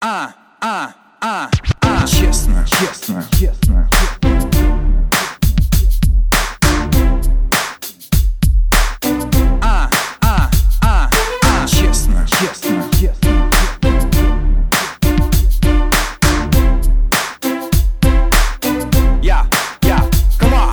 Честно, честно, честно. Честно, честно, честно. Come on.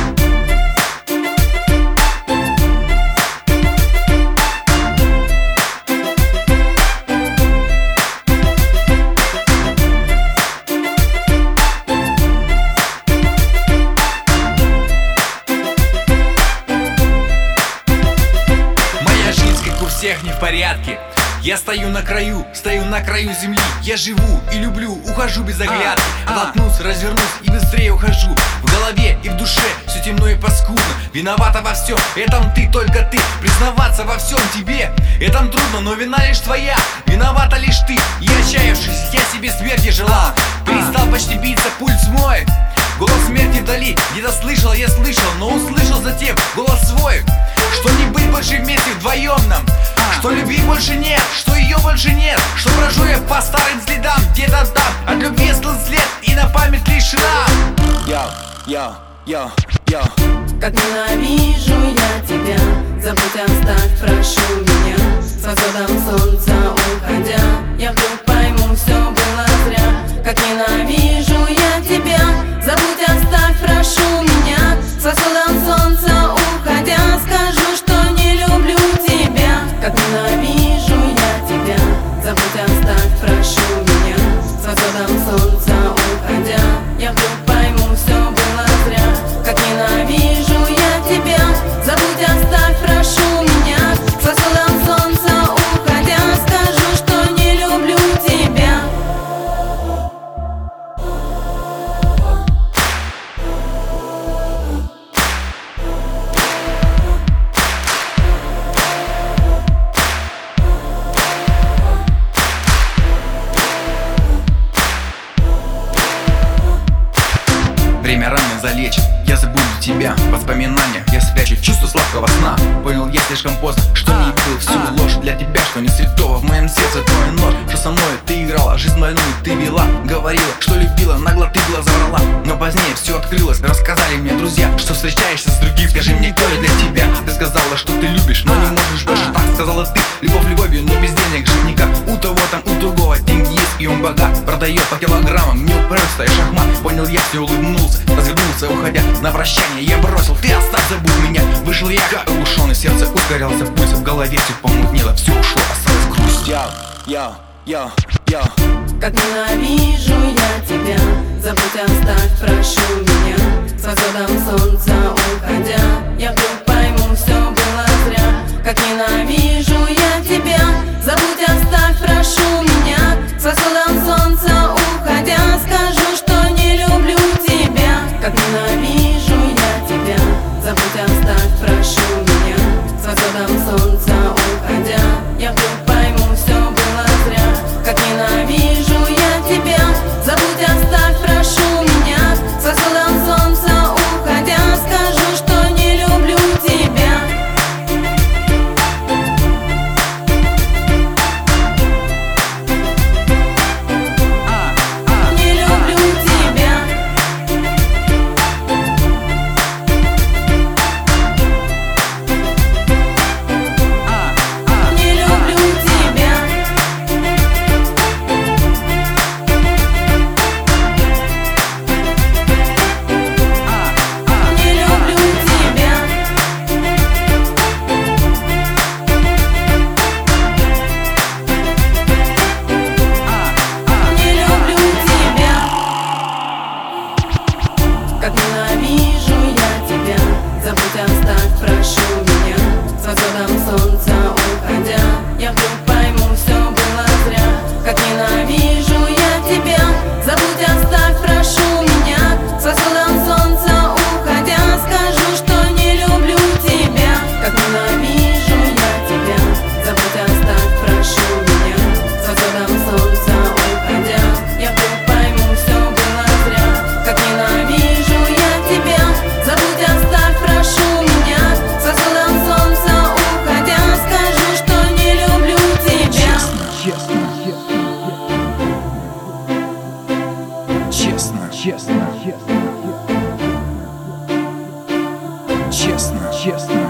Моя жизнь, как у всех, не в порядке. Я стою на краю земли. Я живу и люблю, ухожу без оглядки. Оттолкнусь, развернусь и быстрее ухожу. В голове и в душе все темно и паскудно. Виновата во всем, этом ты, только ты. Признаваться во всем тебе, этом трудно, но вина лишь твоя. Виновата лишь ты, и отчаявшись, я себе смерти желал. Перестал почти биться пульс мой. Голос смерти вдали, где-то слышал, я слышал, но услышал затем голос свой. Что не быть больше вместе вдвоем нам, что любви больше нет, что ее больше нет, что брожу я по старым следам, где-то там от любви слыл след и на память лишь шрам. Как ненавижу я тебя, забудь, оставь, прошу меня. С восходом солнца уходя, я вдруг пойму, все было зря. Как ненавижу я тебя, забудь, оставь, прошу меня. С восходом солнца уходя, скажу, что не люблю тебя. Как ненавижу я тебя, забудь, оставь, прошу меня. С восходом солнца уходя, я вдруг пойму, все было зря. Как ненавижу я тебя, забудь, оставь, прошу меня. С восходом солнца уходя, скажу, что не люблю тебя. Время рано залечь, я забуду тебя. Воспоминания я спрячу, чувство сладкого сна. Понял я слишком поздно, что не видел всю ложь для тебя, что не святого в моем сердце твой нож. Что со мной ты играла, жизнь больную ты вела. Говорила, что любила, нагло ты глаза врала. Но позднее все открылось, рассказали мне друзья, что встречаешься с другим. Скажи мне, кто я для тебя? Ты сказала, что ты любишь, но не можешь больше так. Сказала ты, любовь любовью, но без денег жить никак. У того там, у другого деньги есть, и он богат. Продает по килограммам, не упрямство и шахмат. Понял я, все улыбнулся, развернулся, уходя. На прощание я бросил, ты оставь, забудь меня. Вышел я, как оглушенный, сердце ускорялся, пульс в голове все помутнело, все ушло, осталась грусть. Как ненавижу я тебя, забудь, оставь, прошу меня. С восходом солнца уходя, я вдруг пойму, все было зря. Как ненавижу я тебя, забудь, оставь, прошу меня. С восходом солнца уходя, скажу, что не люблю тебя. Как ненавижу я тебя, забудь, оставь, прошу меня. С восходом солнца уходя, я вдруг пойму, все было зря. Как ненавижу я тебя. честно, честно, честно, честно.